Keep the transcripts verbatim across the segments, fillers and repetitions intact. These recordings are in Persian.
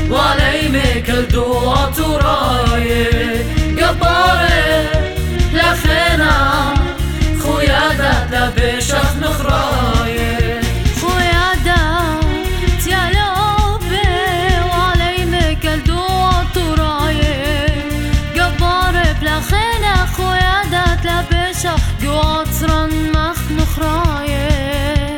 وعلي كل دوات ورايه قبارة لخينا خويا دات لبشخ نخرايه خويا دات يا لوبي وعلي كل دوات ورايه قبارة لخينا خويا دات لبشخ قواترا مخ نخرايه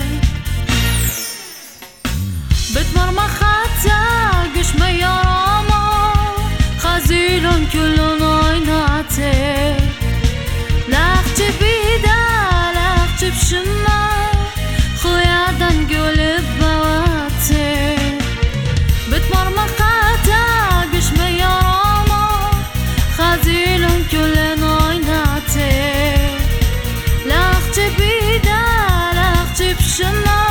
بتمرمخاتا قش ميراما خزيلون كلون عيناتي لاختي بيدا لاختي بشما خويا دنقول بواتي بتمرمخاتا قش ميراما خزيلون كلون عيناتي لاختي بيدا لاختي بشما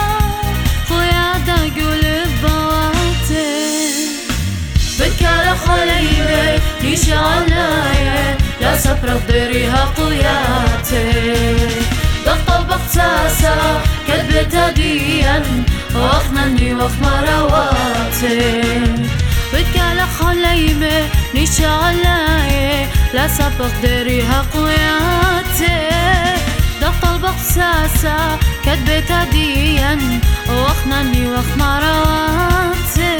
خليبي ليش علاية لا سفر ضريها قوياتي ضغط البقساسة كلب تدين واخنني واخما رواتي بتكال خليبي ليش علاية لا سفر ضريها قوياتي ضغط البقساسة كلب تدين واخنني واخما رواتي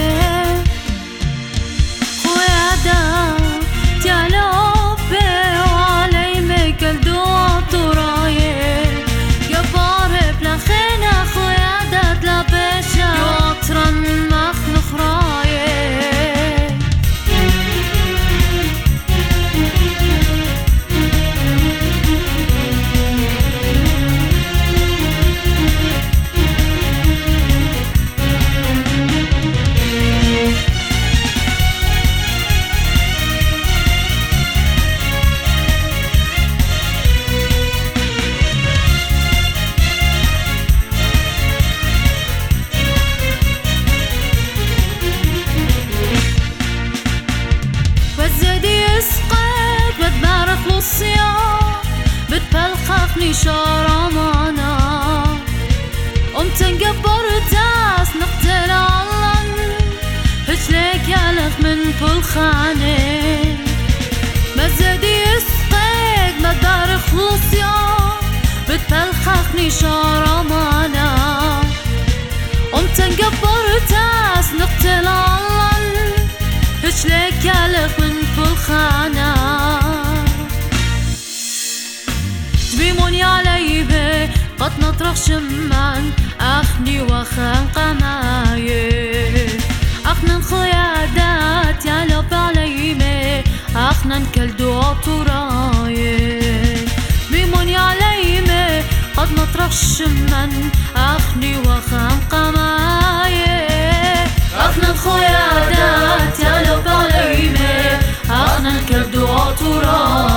يا لوبي وعلي كل دوات ورايه قبارة بلخينا خويا دات لبشا يوطرا مخ نخرايه بتبلخخني شرمانا قمت نقبر تاس نقتل علن هجلك يالخ من بلخاني مزدي يسقيك مدار خلصيا بتبلخخني شرمانا قمت نقبر تاس نقتل علن هجلك يالخ من بلخانا بيموني علي بي قد نطرح شمان أخني وخان قمايه أخنن خيادات يا لوب علي بي أخنن كل دوات ورايه بيموني علي بي قد نطرح شمان أخني وخان قمايه أخنن خيادات يا لوب علي بي أخنن كل دوات ورايه